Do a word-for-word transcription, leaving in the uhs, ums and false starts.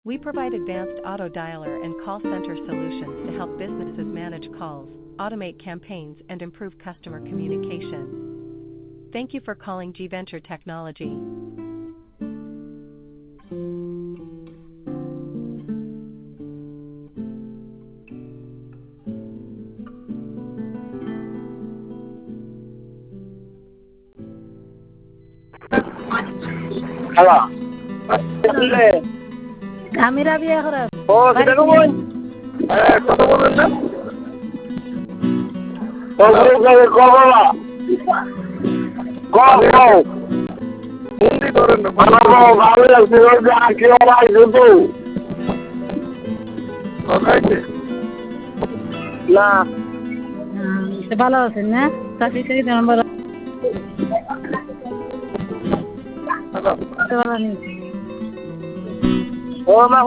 We provide advanced auto dialer and call center solutions to help businesses manage calls, automate campaigns, and improve customer communication. Thank you for calling G Venture Technology. Halo. আমি রাবিয়া খারাপ ও সেটা কই? আরে কত বলেন না? কবে কবে কবে না? কবে? বন্দি করেন না। ভালো ভালো লাগছে যে আজকে আবার যেতো। ওখানে না সে ভালো আছেন না? চাকরি চাকরি নাম্বার হ্যালো। ভালো নেই। ও মা